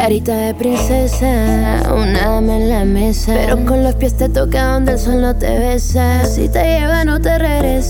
Carita de princesa, una dama en la mesa, pero con los pies te toca donde el sol no te besa. Si te lleva no te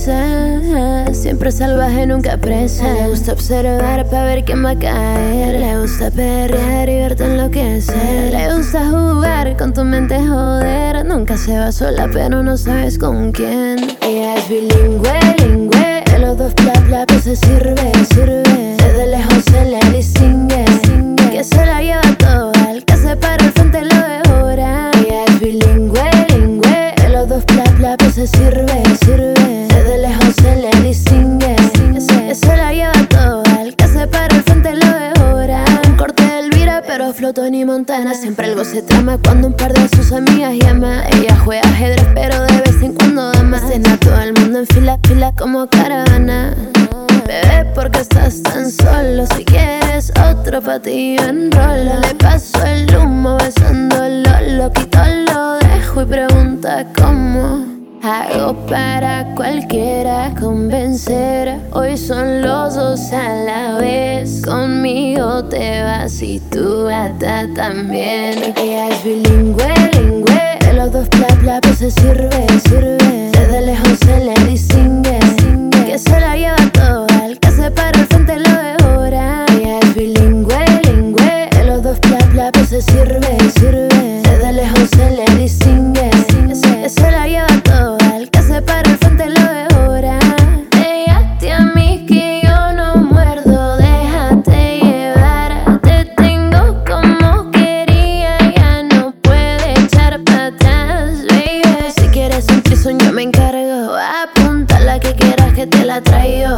regresa, siempre salvaje, nunca presa. Le gusta observar pa' ver quién va a caer. Le gusta perrear y verte enloquecer. Le gusta jugar con tu mente, joder. Nunca se va sola pero no sabes con quién. Ella es bilingüe, lingüe, de los dos bla pues se sirve. Desde lejos se le distingue, que se la lleva toda, el que se para al frente lo devora. Ella es bilingüe, lingüe, de los dos bla pues se sirve. Desde lejos se le distingue, que se la lleva toda, el que se para al frente lo devora. Un corte de Elvira pero flotó ni Montana. Siempre algo se trama cuando un par de sus amigas llama. Ella juega ajedrez pero de vez en cuando dama. Cena a todo el mundo en fila como caravana. Bebé, ¿por qué estás tan solo? Si quieres otro pa' ti yo enrolo. Le paso el humo besándolo, lo quito, lo dejo y pregunta cómo hago para cualquiera convencer. Hoy son los dos a la vez, conmigo te vas y tú ata también. Ella es bilingüe, lingüe, de los dos bla pues se sirve. Desde lejos se le distingue, que se la lleva toda, el que se para al frente lo devora. Ella es bilingüe, lingüe, de los dos bla pues se sirve. Desde lejos se le distingue, que se la lleva toda, el que se para al frente lo devora. Déjate a mí que yo no muerdo, déjate llevar. Te tengo como quería, ya no puede echar para atrás, baby. Si quieres un trison yo me encargo, apunta la que quieras que te la traigo.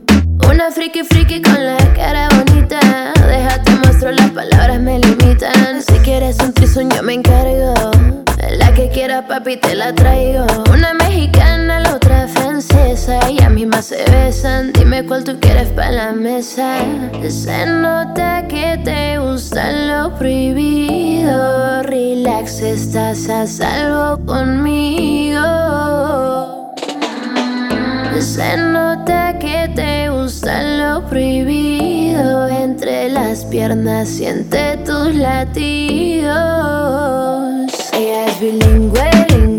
Una friki con la cara bonita, déjate muestro, las palabras me limitan. Si quieres un trison yo me encargo, la que quiera papi te la traigo. Una mexicana, la otra francesa, ellas mismas se besan. Dime cuál tú quieres pa' la mesa. Se nota que te gusta lo prohibido. Relax, estás a salvo conmigo. Se nota que te gusta lo prohibido. Entre las piernas siente tus latidos. Ella es bilingüe,